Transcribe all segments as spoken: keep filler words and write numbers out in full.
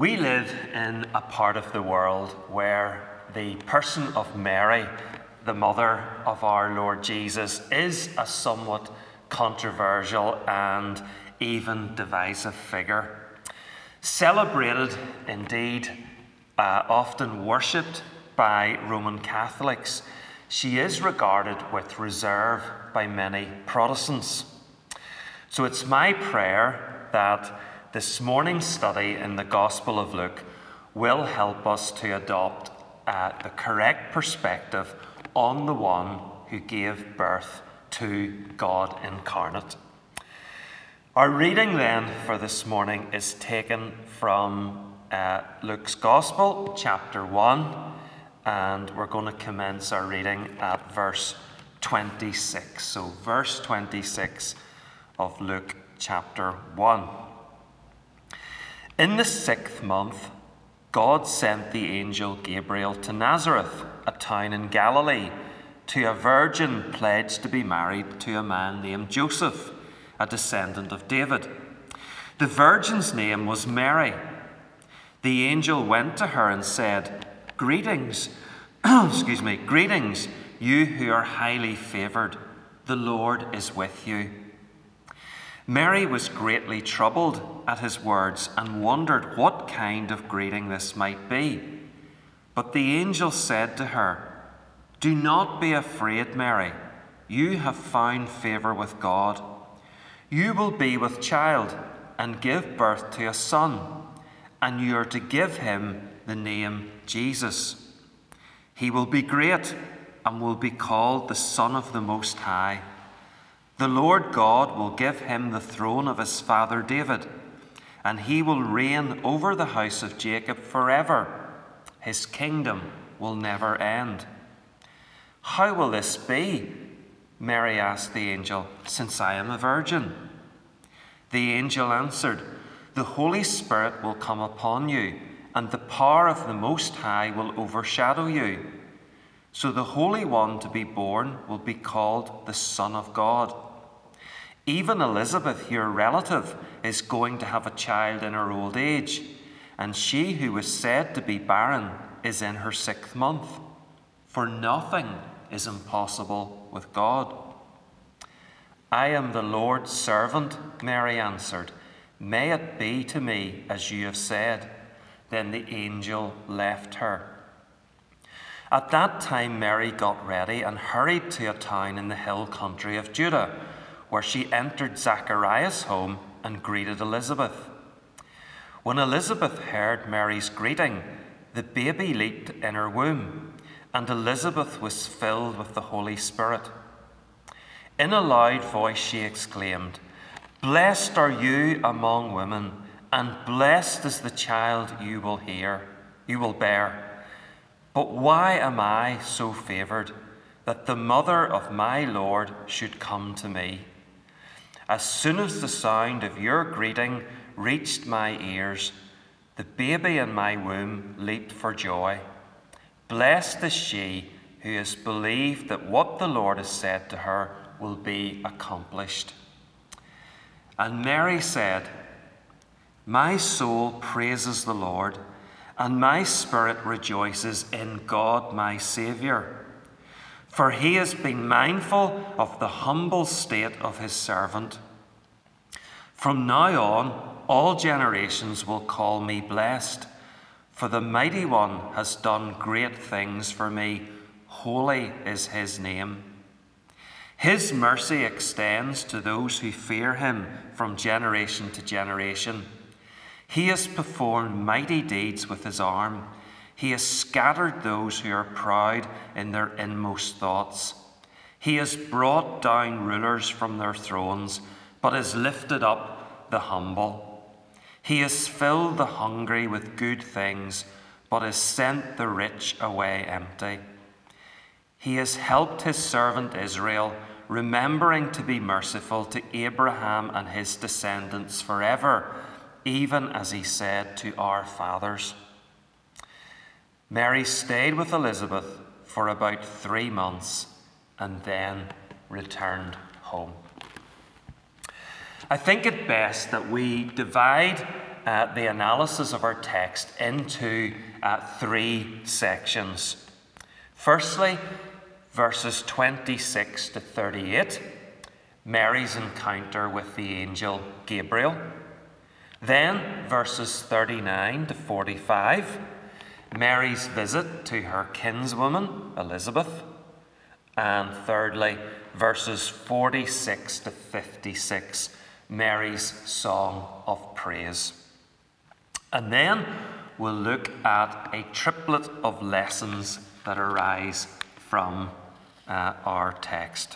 We live in a part of the world where the person of Mary, the mother of our Lord Jesus, is a somewhat controversial and even divisive figure. Celebrated, indeed, uh, often worshipped by Roman Catholics, she is regarded with reserve by many Protestants. So it's my prayer that this morning's study in the Gospel of Luke will help us to adopt uh, the correct perspective on the one who gave birth to God incarnate. Our reading then for this morning is taken from uh, Luke's Gospel, chapter one, and we're going to commence our reading at verse twenty-six. So, verse twenty-six of Luke chapter one. In the sixth month, God sent the angel Gabriel to Nazareth, a town in Galilee, to a virgin pledged to be married to a man named Joseph, a descendant of David. The virgin's name was Mary. The angel went to her and said, "Greetings, excuse me, greetings, you who are highly favored. The Lord is with you." Mary was greatly troubled at his words and wondered what kind of greeting this might be. But the angel said to her, "Do not be afraid, Mary. You have found favor with God. You will be with child and give birth to a son, and you are to give him the name Jesus. He will be great and will be called the Son of the Most High. The Lord God will give him the throne of his father David, and he will reign over the house of Jacob forever. His kingdom will never end." "How will this be?" Mary asked the angel, "since I am a virgin?" The angel answered, "The Holy Spirit will come upon you, and the power of the Most High will overshadow you. So the Holy One to be born will be called the Son of God. Even Elizabeth, your relative, is going to have a child in her old age, and she who was said to be barren is in her sixth month. For nothing is impossible with God." "I am the Lord's servant," Mary answered. "May it be to me as you have said." Then the angel left her. At that time Mary got ready and hurried to a town in the hill country of Judah, where she entered Zacharias' home and greeted Elizabeth. When Elizabeth heard Mary's greeting, the baby leaped in her womb, and Elizabeth was filled with the Holy Spirit. In a loud voice she exclaimed, "Blessed are you among women, and blessed is the child you will hear, you will bear. But why am I so favored that the mother of my Lord should come to me? As soon as the sound of your greeting reached my ears, the baby in my womb leaped for joy. Blessed is she who has believed that what the Lord has said to her will be accomplished." And Mary said, "My soul praises the Lord, and my spirit rejoices in God my Saviour. For he has been mindful of the humble state of his servant. From now on, all generations will call me blessed, for the Mighty One has done great things for me. Holy is his name. His mercy extends to those who fear him from generation to generation. He has performed mighty deeds with his arm. He has scattered those who are proud in their inmost thoughts. He has brought down rulers from their thrones, but has lifted up the humble. He has filled the hungry with good things, but has sent the rich away empty. He has helped his servant Israel, remembering to be merciful to Abraham and his descendants forever, even as he said to our fathers." Mary stayed with Elizabeth for about three months and then returned home. I think it best that we divide uh, the analysis of our text into uh, three sections. Firstly, verses twenty-six to thirty-eight, Mary's encounter with the angel Gabriel. Then, verses thirty-nine to forty-five, Mary's visit to her kinswoman, Elizabeth. And thirdly, verses forty-six to fifty-six, Mary's song of praise. And then we'll look at a triplet of lessons that arise from uh, our text.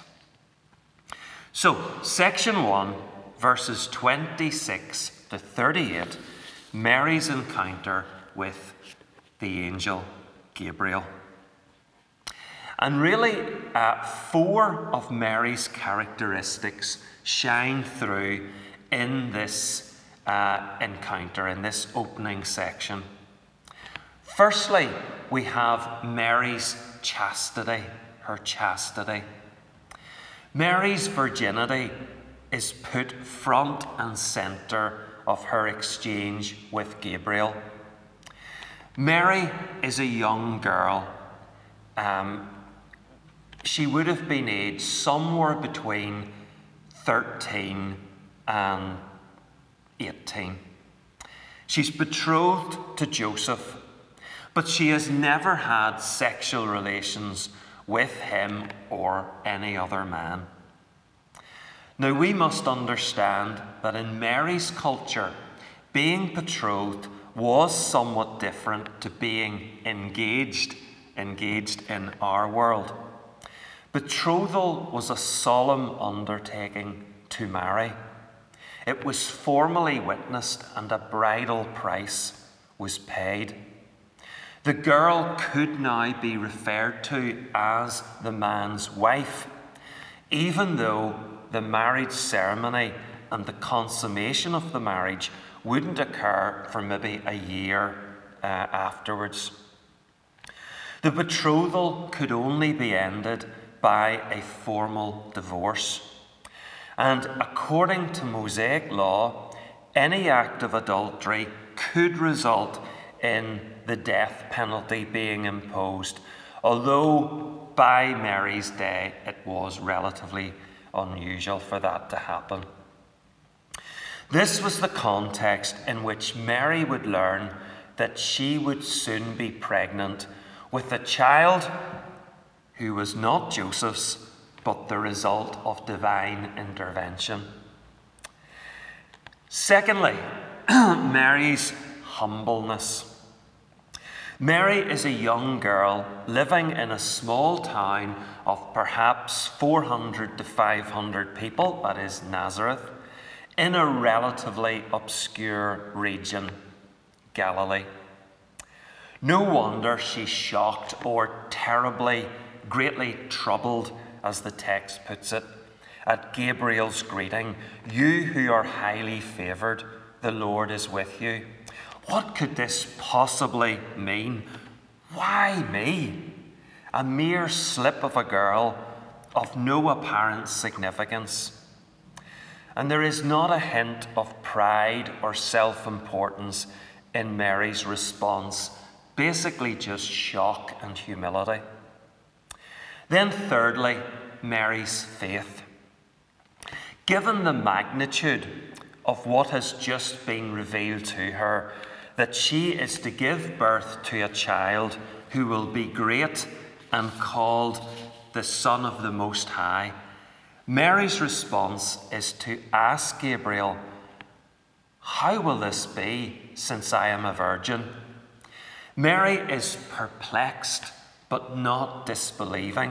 So, section one, verses twenty-six to thirty-eight, Mary's encounter with the angel Gabriel. And really, uh, four of Mary's characteristics shine through in this uh, encounter, in this opening section. Firstly, we have Mary's chastity, her chastity. Mary's virginity is put front and centre of her exchange with Gabriel. Mary is a young girl. Um, she would have been aged somewhere between thirteen and eighteen. She's betrothed to Joseph, but she has never had sexual relations with him or any other man. Now, we must understand that in Mary's culture, being betrothed was somewhat different to being engaged, engaged in our world. Betrothal was a solemn undertaking to marry. It was formally witnessed and a bridal price was paid. The girl could now be referred to as the man's wife, even though the marriage ceremony and the consummation of the marriage wouldn't occur for maybe a year uh, afterwards. The betrothal could only be ended by a formal divorce. And according to Mosaic law, any act of adultery could result in the death penalty being imposed, although by Mary's day it was relatively unusual for that to happen. This was the context in which Mary would learn that she would soon be pregnant with a child who was not Joseph's, but the result of divine intervention. Secondly, Mary's humbleness. Mary is a young girl living in a small town of perhaps four hundred to five hundred people, that is Nazareth, in a relatively obscure region, Galilee. No wonder she's shocked or terribly, greatly troubled, as the text puts it, at Gabriel's greeting, "You who are highly favoured, the Lord is with you." What could this possibly mean? Why me? A mere slip of a girl of no apparent significance. And there is not a hint of pride or self-importance in Mary's response, basically just shock and humility. Then thirdly, Mary's faith. Given the magnitude of what has just been revealed to her, that she is to give birth to a child who will be great and called the Son of the Most High, Mary's response is to ask Gabriel, "How will this be, since I am a virgin?" Mary is perplexed, but not disbelieving.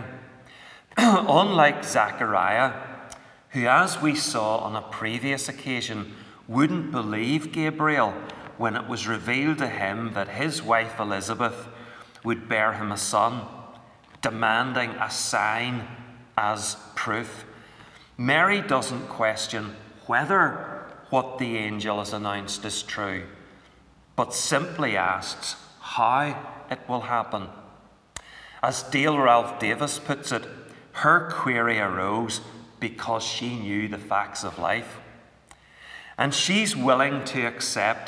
Unlike Zachariah, who, as we saw on a previous occasion, wouldn't believe Gabriel when it was revealed to him that his wife Elizabeth would bear him a son, demanding a sign as proof. Mary doesn't question whether what the angel has announced is true, but simply asks how it will happen. As Dale Ralph Davis puts it, her query arose because she knew the facts of life. And she's willing to accept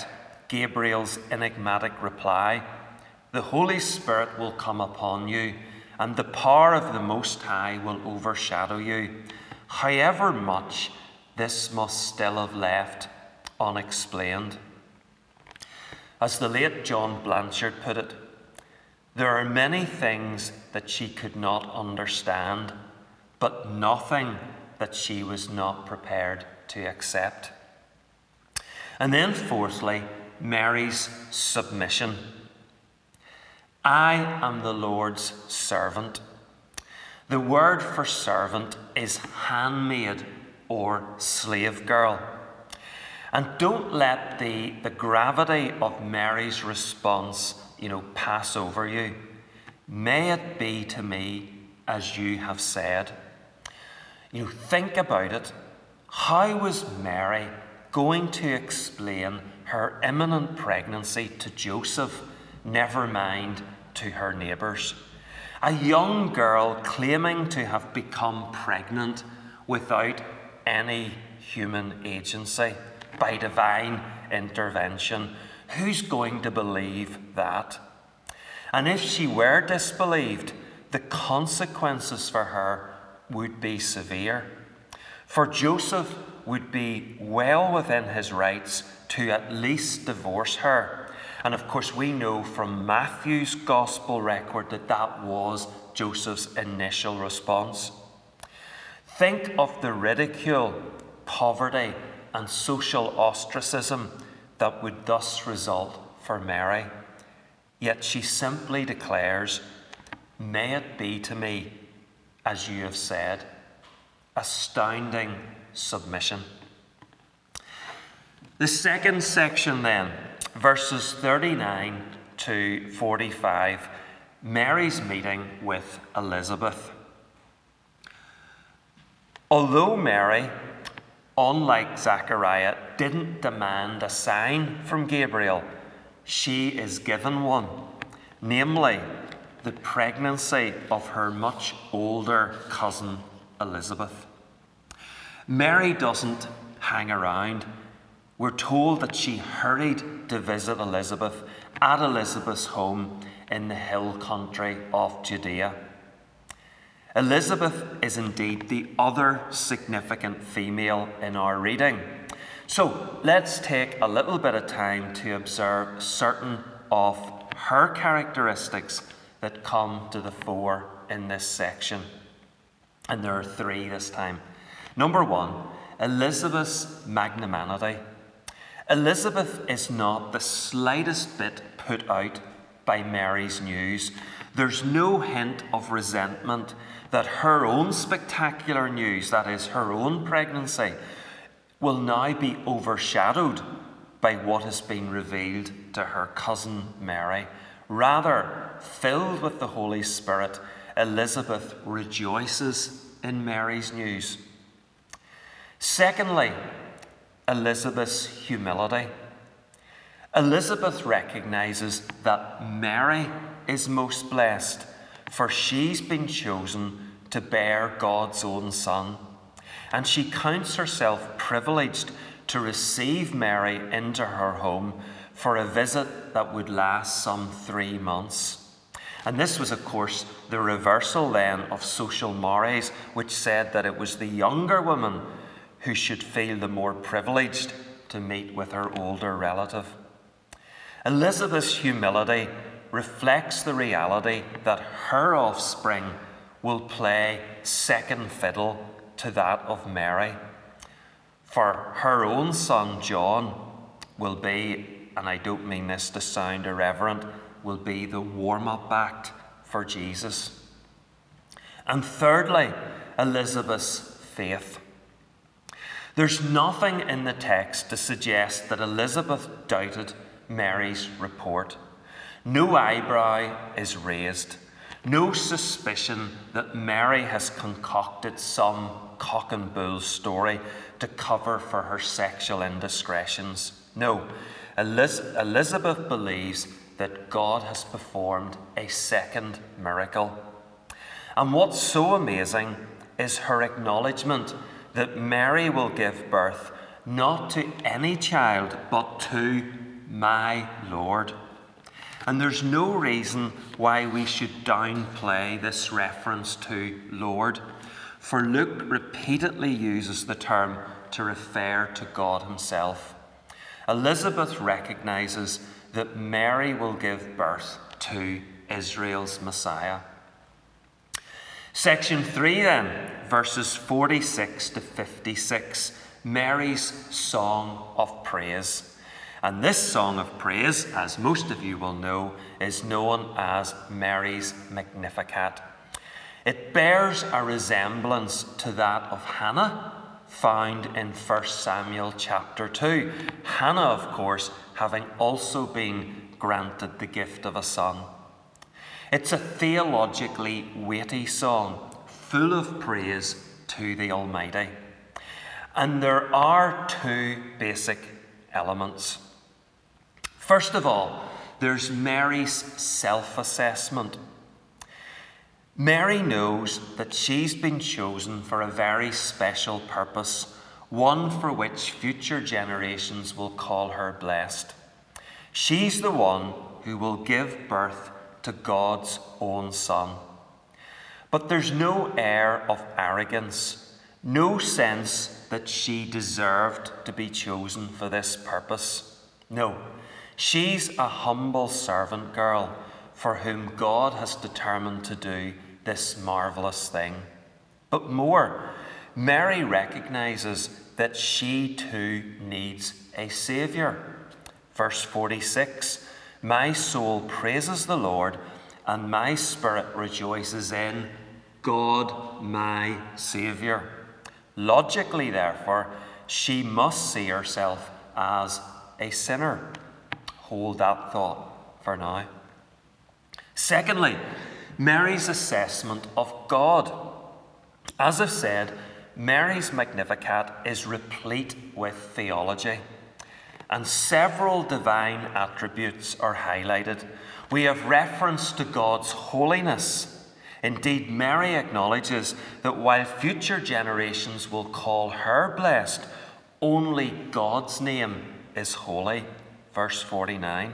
Gabriel's enigmatic reply, "The Holy Spirit will come upon you, and the power of the Most High will overshadow you. However much this must still have left unexplained." As the late John Blanchard put it, there are many things that she could not understand, but nothing that she was not prepared to accept. And then fourthly, Mary's submission. "I am the Lord's servant." The word for servant is handmaid or slave girl. And don't let the, the gravity of Mary's response, you know, pass over you. "May it be to me as you have said." You know, think about it. How was Mary going to explain her imminent pregnancy to Joseph, never mind to her neighbours? A young girl claiming to have become pregnant without any human agency, by divine intervention. Who's going to believe that? And if she were disbelieved, the consequences for her would be severe. For Joseph would be well within his rights to at least divorce her. And of course, we know from Matthew's gospel record that that was Joseph's initial response. Think of the ridicule, poverty, and social ostracism that would thus result for Mary. Yet she simply declares, "May it be to me as you have said." Astounding submission. The second section then, verses thirty-nine to forty-five, Mary's meeting with Elizabeth. Although Mary, unlike Zachariah, didn't demand a sign from Gabriel, she is given one, namely the pregnancy of her much older cousin Elizabeth. Mary doesn't hang around. We're told that she hurried to visit Elizabeth at Elizabeth's home in the hill country of Judea. Elizabeth is indeed the other significant female in our reading. So let's take a little bit of time to observe certain of her characteristics that come to the fore in this section. And there are three this time. Number one, Elizabeth's magnanimity. Elizabeth is not the slightest bit put out by Mary's news. There's no hint of resentment that her own spectacular news, that is, her own pregnancy, will now be overshadowed by what has been revealed to her cousin Mary. Rather, filled with the Holy Spirit, Elizabeth rejoices in Mary's news. Secondly, Elizabeth's humility. Elizabeth recognizes that Mary is most blessed, for she's been chosen to bear God's own Son, and she counts herself privileged to receive Mary into her home for a visit that would last some three months. And this was, of course, the reversal then of social mores, which said that it was the younger woman who should feel the more privileged to meet with her older relative. Elizabeth's humility reflects the reality that her offspring will play second fiddle to that of Mary. For her own son John will be, and I don't mean this to sound irreverent, will be the warm-up act for Jesus. And thirdly, Elizabeth's faith. There's nothing in the text to suggest that Elizabeth doubted Mary's report. No eyebrow is raised. No suspicion that Mary has concocted some cock and bull story to cover for her sexual indiscretions. No, Eliz- Elizabeth believes that God has performed a second miracle. And what's so amazing is her acknowledgement that Mary will give birth not to any child, but to my Lord. And there's no reason why we should downplay this reference to Lord, for Luke repeatedly uses the term to refer to God himself. Elizabeth recognizes that Mary will give birth to Israel's Messiah. Section three then, verses forty-six to fifty-six, Mary's song of praise. And this song of praise, as most of you will know, is known as Mary's Magnificat. It bears a resemblance to that of Hannah, found in First Samuel chapter two. Hannah, of course, having also been granted the gift of a son. It's a theologically weighty song, full of praise to the Almighty. And there are two basic elements. First of all, there's Mary's self-assessment. Mary knows that she's been chosen for a very special purpose, one for which future generations will call her blessed. She's the one who will give birth to God's own Son. But there's no air of arrogance, no sense that she deserved to be chosen for this purpose. No, she's a humble servant girl for whom God has determined to do this marvelous thing. But more, Mary recognizes that she too needs a Saviour. Verse forty-six, my soul praises the Lord, and my spirit rejoices in God my Saviour. Logically, therefore, she must see herself as a sinner. Hold that thought for now. Secondly, Mary's assessment of God. As I've said, Mary's Magnificat is replete with theology, and several divine attributes are highlighted. We have reference to God's holiness. Indeed, Mary acknowledges that while future generations will call her blessed, only God's name is holy. Verse forty-nine.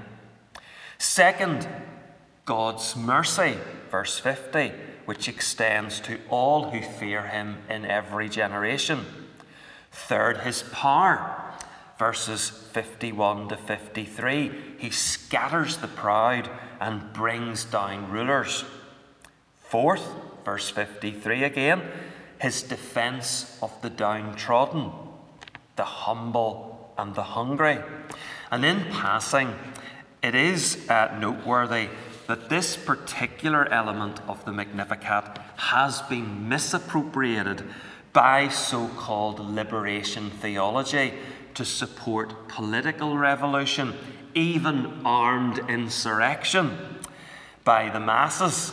Second, God's mercy. Verse fifty, which extends to all who fear him in every generation. Third, his power. Verses fifty-one to fifty-three, he scatters the proud and brings down rulers. Fourth, verse fifty-three again, his defense of the downtrodden, the humble and the hungry. And in passing, it is uh, noteworthy that this particular element of the Magnificat has been misappropriated by so-called liberation theology to support political revolution, even armed insurrection by the masses.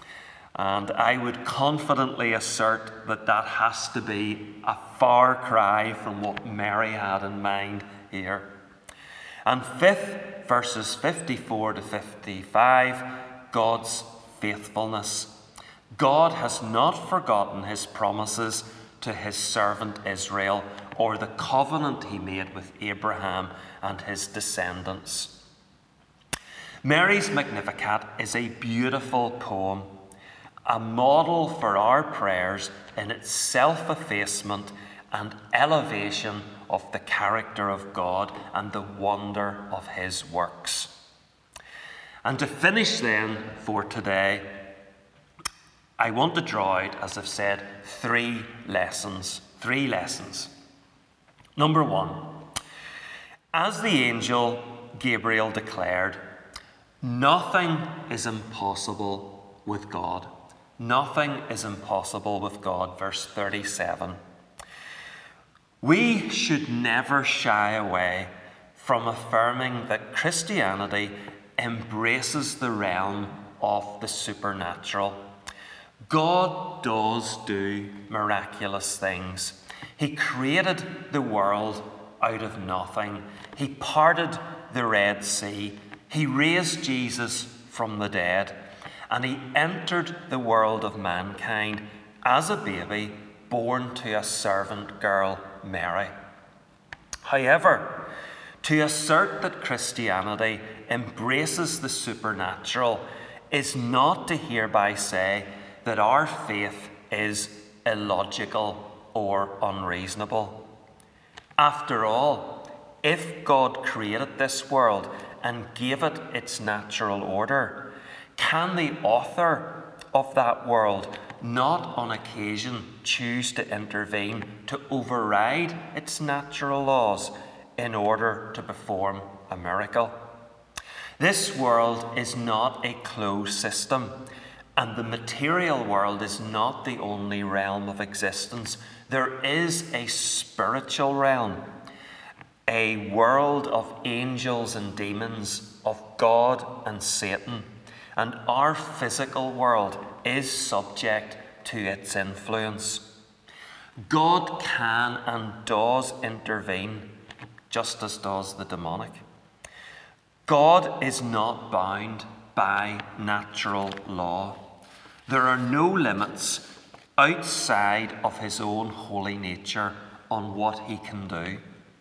And I would confidently assert that that has to be a far cry from what Mary had in mind here. And fifth, verses fifty-four to fifty-five, God's faithfulness. God has not forgotten his promises to his servant Israel, or the covenant he made with Abraham and his descendants. Mary's Magnificat is a beautiful poem, a model for our prayers in its self-effacement and elevation of the character of God and the wonder of his works. And to finish then for today, I want to draw out, as I've said, three lessons. Three lessons. Number one, as the angel Gabriel declared, nothing is impossible with God. Nothing is impossible with God. Verse thirty-seven. We should never shy away from affirming that Christianity embraces the realm of the supernatural. God does do miraculous things. He created the world out of nothing. He parted the Red Sea. He raised Jesus from the dead. And he entered the world of mankind as a baby born to a servant girl, Mary. However, To assert that Christianity embraces the supernatural is not to hereby say that our faith is illogical or unreasonable. After all, if God created this world and gave it its natural order, can the author of that world not on occasion choose to intervene to override its natural laws in order to perform a miracle? This world is not a closed system, and the material world is not the only realm of existence. There is a spiritual realm, a world of angels and demons, of God and Satan, and our physical world is subject to its influence. God can and does intervene, just as does the demonic. God is not bound by natural law. There are no limits outside of his own holy nature on what he can do.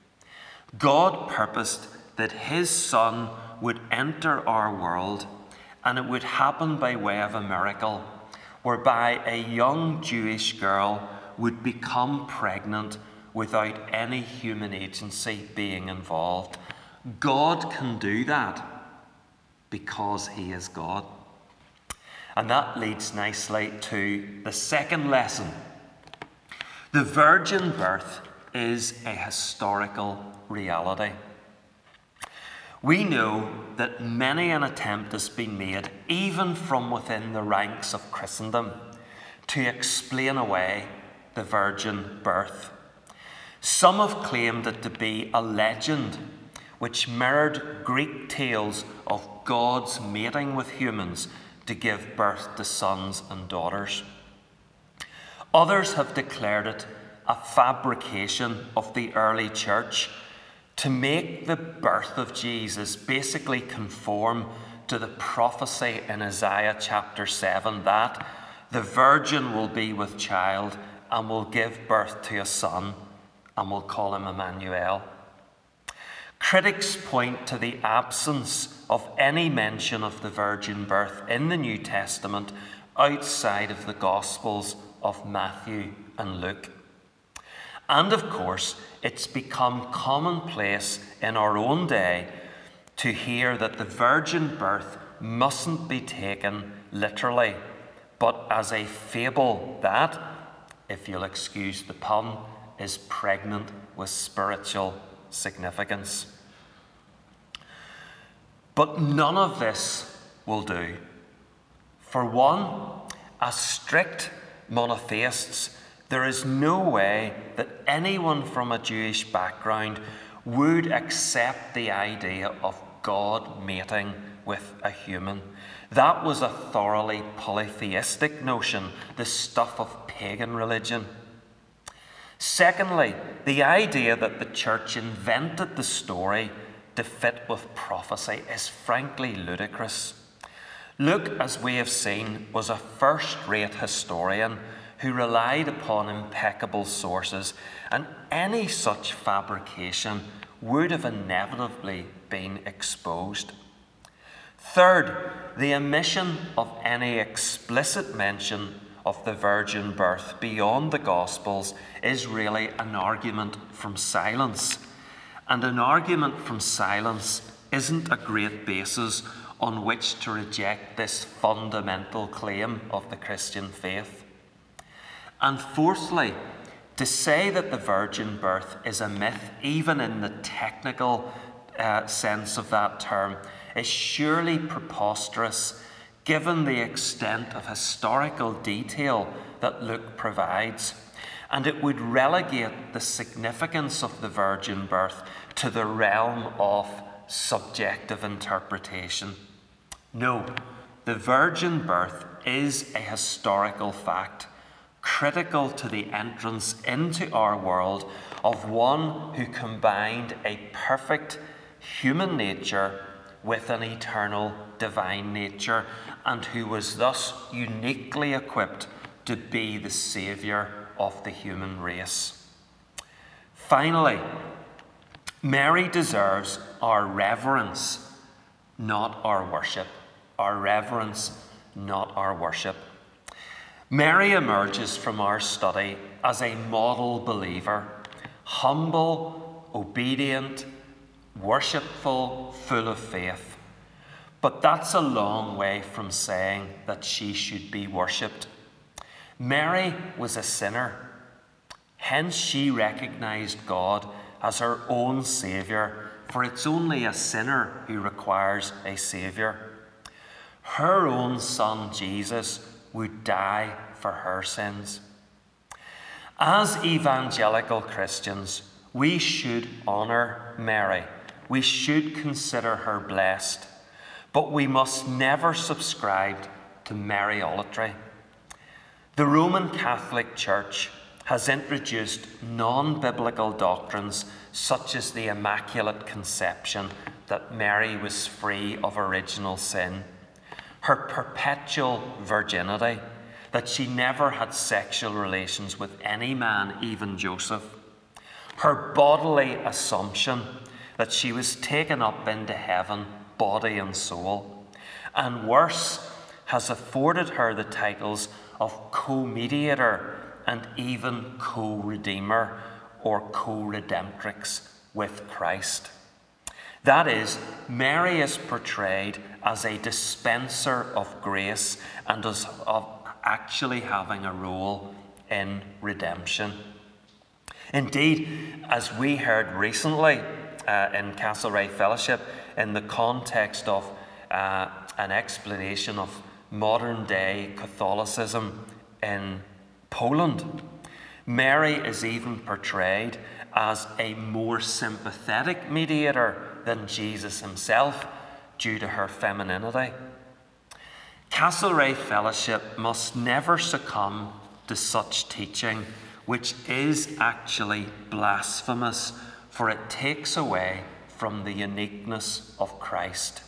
God purposed that his Son would enter our world, and it would happen by way of a miracle, whereby a young Jewish girl would become pregnant without any human agency being involved. God can do that because he is God. And that leads nicely to the second lesson. The virgin birth is a historical reality. We know that many an attempt has been made, even from within the ranks of Christendom, to explain away the virgin birth. Some have claimed it to be a legend which mirrored Greek tales of God's mating with humans to give birth to sons and daughters. Others have declared it a fabrication of the early church to make the birth of Jesus basically conform to the prophecy in Isaiah chapter seven that the virgin will be with child and will give birth to a son and will call him Emmanuel. Critics point to the absence of any mention of the virgin birth in the New Testament outside of the Gospels of Matthew and Luke. And of course, it's become commonplace in our own day to hear that the virgin birth mustn't be taken literally, but as a fable that, if you'll excuse the pun, is pregnant with spiritual significance. But none of this will do. For one, as strict monotheists, there is no way that anyone from a Jewish background would accept the idea of God mating with a human. That was a thoroughly polytheistic notion, the stuff of pagan religion. Secondly, the idea that the church invented the story to fit with prophecy is frankly ludicrous. Luke, as we have seen, was a first-rate historian who relied upon impeccable sources, and any such fabrication would have inevitably been exposed. Third, the omission of any explicit mention of the virgin birth beyond the Gospels is really an argument from silence. And an argument from silence isn't a great basis on which to reject this fundamental claim of the Christian faith. And fourthly, to say that the virgin birth is a myth, even in the technical uh, sense of that term, is surely preposterous given the extent of historical detail that Luke provides. And it would relegate the significance of the virgin birth to the realm of subjective interpretation. No, the virgin birth is a historical fact, critical to the entrance into our world of one who combined a perfect human nature with an eternal divine nature, and who was thus uniquely equipped to be the saviour of the human race. Finally, Mary deserves our reverence, not our worship. Our reverence, not our worship. Mary emerges from our study as a model believer, humble, obedient, worshipful, full of faith. But that's a long way from saying that she should be worshipped. Mary was a sinner. Hence she recognized God as her own Saviour, for it's only a sinner who requires a Saviour. Her own Son, Jesus, would die for her sins. As evangelical Christians, we should honour Mary. We should consider her blessed. But we must never subscribe to Mariolatry. The Roman Catholic Church has introduced non-biblical doctrines such as the Immaculate Conception, that Mary was free of original sin, her perpetual virginity, that she never had sexual relations with any man, even Joseph, her bodily assumption that she was taken up into heaven, body and soul, and worse, has afforded her the titles of co-mediator and even co-redeemer or co-redemptrix with Christ. That is, Mary is portrayed as a dispenser of grace and as of actually having a role in redemption. Indeed, as we heard recently uh, in Castlereagh Fellowship, in the context of uh, an explanation of modern-day Catholicism in Poland, Mary is even portrayed as a more sympathetic mediator than Jesus himself due to her femininity. Castlereagh Fellowship must never succumb to such teaching, which is actually blasphemous, for it takes away from the uniqueness of Christ.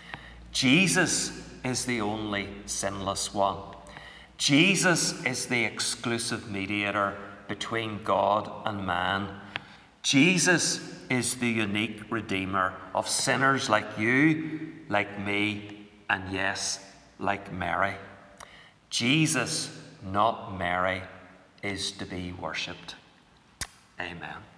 Jesus is the only sinless one. Jesus is the exclusive mediator between God and man. Jesus is the unique redeemer of sinners like you, like me, and yes, like Mary. Jesus, not Mary, is to be worshipped. Amen.